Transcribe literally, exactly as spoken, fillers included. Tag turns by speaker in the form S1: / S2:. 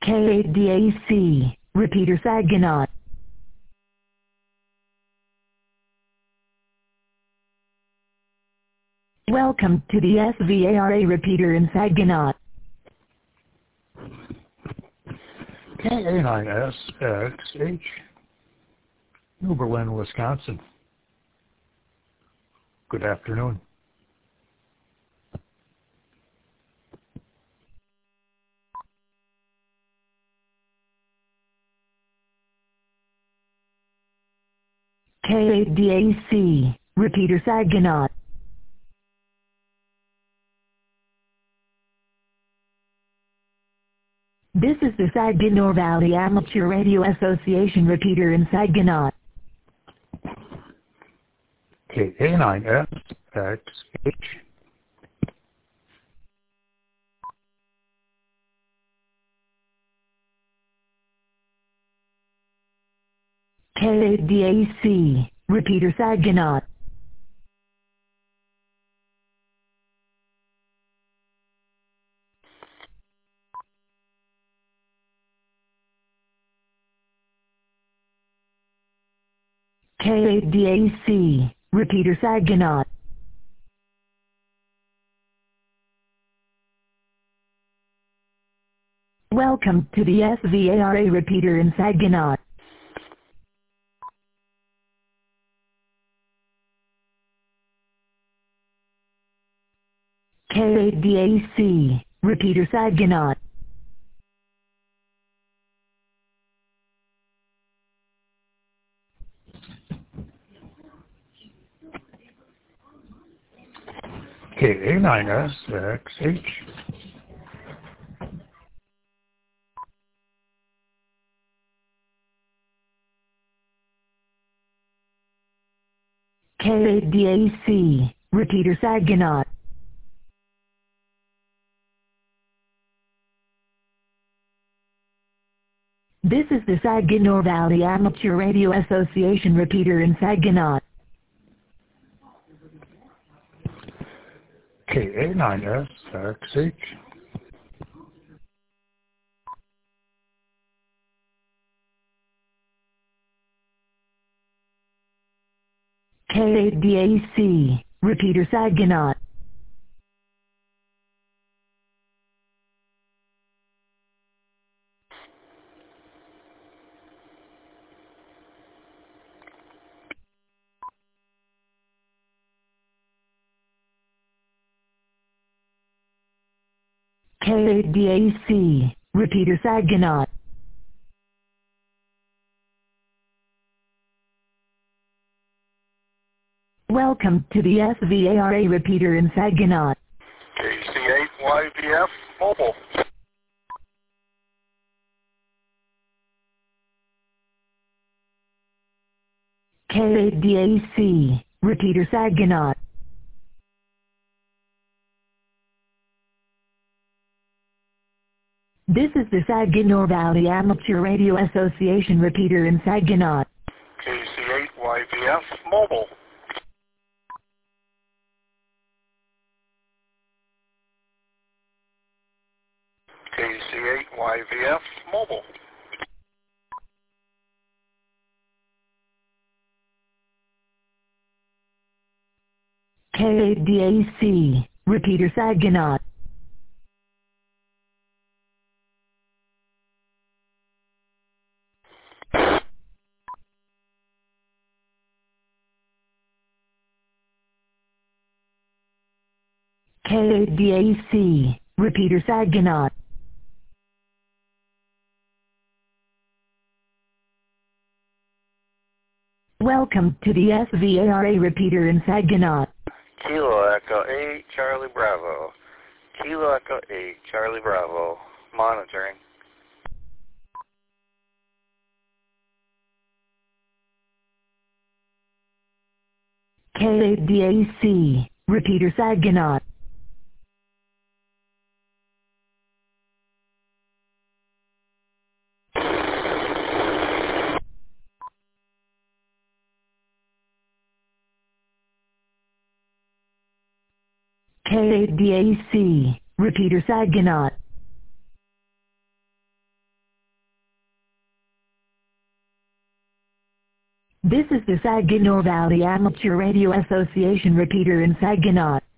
S1: K eight D A C, repeater Saginaw. Welcome to the S V A R A repeater in Saginaw.
S2: K A nine S X H, New Berlin, Wisconsin. Good afternoon.
S1: K eight D A C, repeater Saginaw. This is the Saginaw Valley Amateur Radio Association repeater in Saginaw.
S2: K A nine S X H,
S1: K eight D A C, repeater Saginaw. K eight D A C, repeater Saginaw. Welcome to the S V A R A repeater in Saginaw. K eight D A C, repeater Saginaw.
S2: K A nine S X H,
S1: K eight D A C, repeater Saginaw. This is the Saginaw Valley Amateur Radio Association repeater in Saginaw.
S2: K A nine S X H,
S1: K eight D A C, repeater Saginaw. K eight D A C, repeater Saginaw. Welcome to the S V A R A repeater in Saginaw.
S3: K C eight Y V F mobile.
S1: K eight D A C, repeater Saginaw. This is the Saginaw Valley Amateur Radio Association repeater in Saginaw.
S3: K C eight Y V F mobile. K C eight Y V F mobile.
S1: K eight D A C, repeater Saginaw. K eight D A C, repeater Saginaw. Welcome to the S V A R A repeater in Saginaw.
S3: Kilo Echo eight Charlie Bravo. Kilo Echo eight Charlie Bravo. Monitoring.
S1: K eight D A C, repeater Saginaw. K eight D A C, repeater Saginaw. This is the Saginaw Valley Amateur Radio Association repeater in Saginaw.